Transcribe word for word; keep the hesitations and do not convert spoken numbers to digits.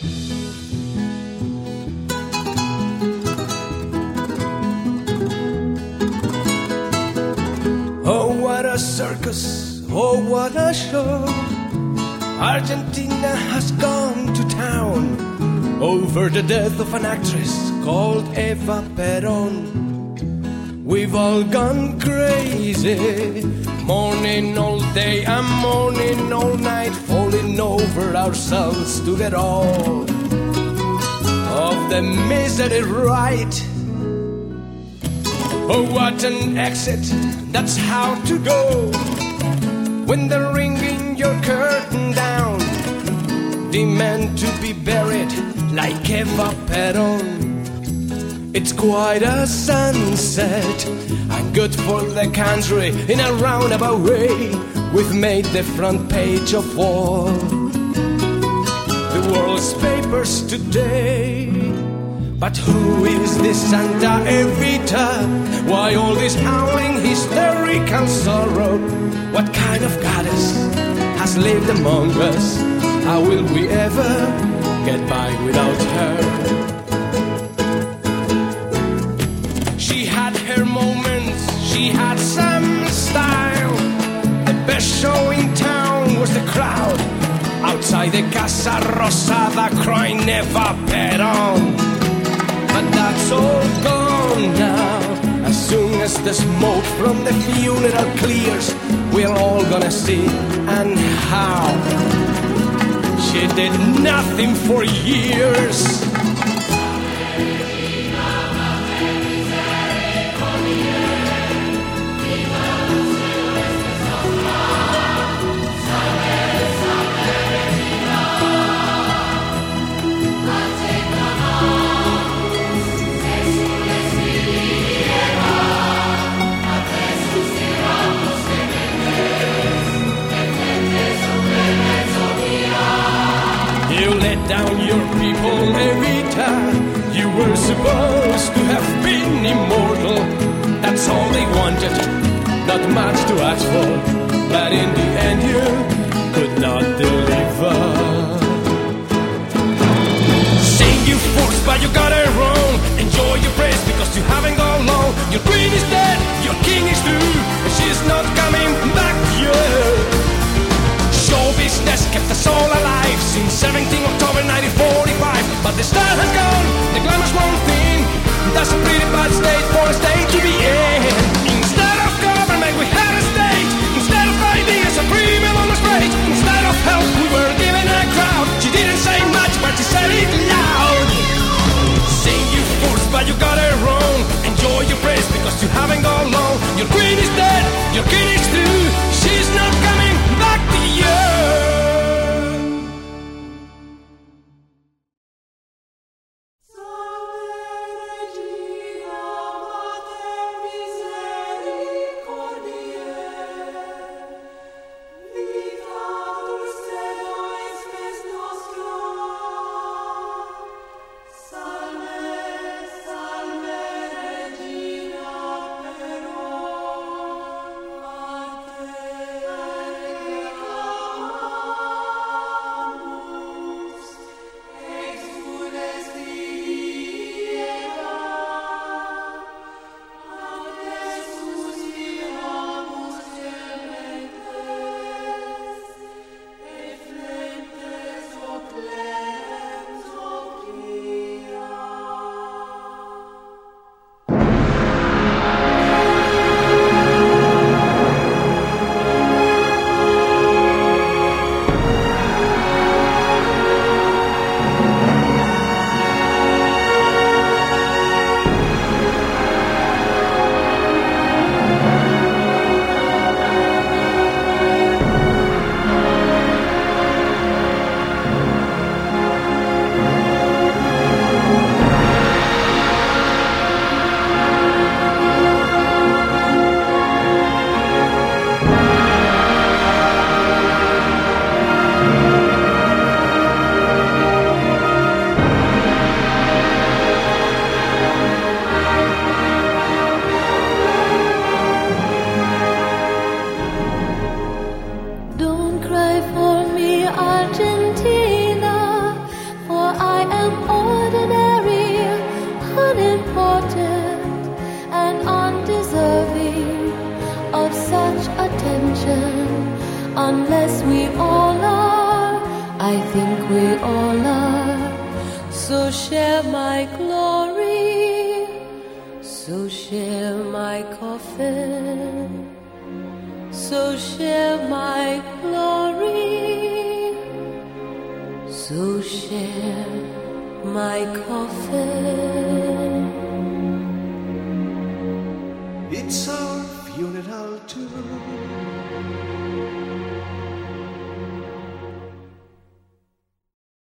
Oh, what a circus, oh, what a show. Argentina has gone to town over the death of an actress called Eva Perón. We've all gone crazy, mourning all day and mourning all night, falling over ourselves to get all of the misery right. Oh, what an exit, that's how to go. When they're ringing your curtain down, demand to be buried like Eva Perón. It's quite a sunset, and good for the country. In a roundabout way, we've made the front page of all the world's papers today. But who is this Santa Evita? Why all this howling, hysterical sorrow? What kind of goddess has lived among us? How will we ever get by without her? She had her moments, she had some style. The best show in town was the crowd outside the Casa Rosada crying Eva Perón. But that's all gone now. As soon as the smoke from the funeral clears, we're all gonna see and how she did nothing for years. Down your people, Evita. You were supposed to have been immortal. That's all they wanted, not much to ask for. But in the end you could not deliver. Say you forced, but you got it wrong. Enjoy your praise because you haven't gone long. Your queen is dead, your king is too, and she's not coming back yet. Show business kept us all alive since seventeenth of October nineteen forty-five. But the star has gone, the glamour's one thing. That's a pretty bad state for a state to be in. Instead of government we had a state. Instead of ideas a premium on the straight. Instead of help we were given a crowd. She didn't say much but she said it loud. Say you forced but you got it wrong. Enjoy your praise because you haven't gone long. Your queen is dead, your king is through. She's not coming back to you. Salve Regina Mater unless we all are. I think we all are. So share my glory, so share my coffin, so share my glory, so share my coffin. It's our funeral too.